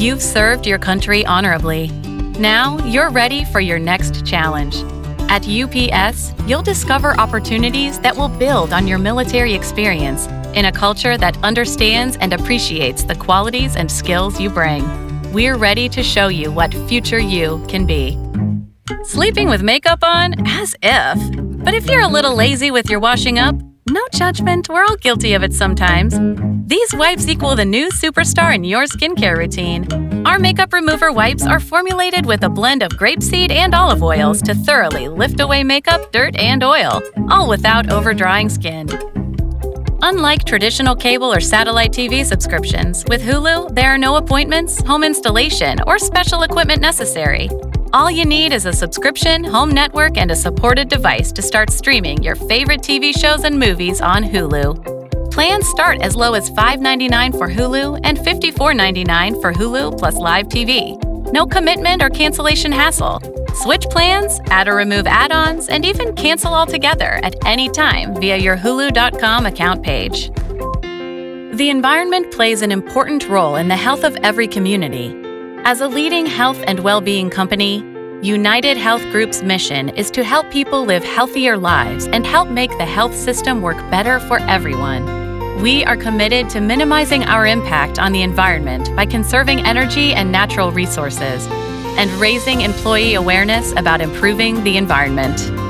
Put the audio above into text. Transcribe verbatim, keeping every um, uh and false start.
You've served your country honorably. Now you're ready for your next challenge. At U P S, you'll discover opportunities that will build on your military experience in a culture that understands and appreciates the qualities and skills you bring. We're ready to show you what future you can be. Sleeping with makeup on? As if. But if you're a little lazy with your washing up, no judgment, we're all guilty of it sometimes. These wipes equal the new superstar in your skincare routine. Our makeup remover wipes are formulated with a blend of grapeseed and olive oils to thoroughly lift away makeup, dirt, and oil, all without over-drying skin. Unlike traditional cable or satellite T V subscriptions, with Hulu, there are no appointments, home installation, or special equipment necessary. All you need is a subscription, home network, and a supported device to start streaming your favorite T V shows and movies on Hulu. Plans start as low as five dollars and ninety-nine cents for Hulu and fifty-four dollars and ninety-nine cents for Hulu plus live T V. No commitment or cancellation hassle. Switch plans, add or remove add-ons, and even cancel altogether at any time via your Hulu dot com account page. The environment plays an important role in the health of every community. As a leading health and well-being company, United Health Group's mission is to help people live healthier lives and help make the health system work better for everyone. We are committed to minimizing our impact on the environment by conserving energy and natural resources and raising employee awareness about improving the environment.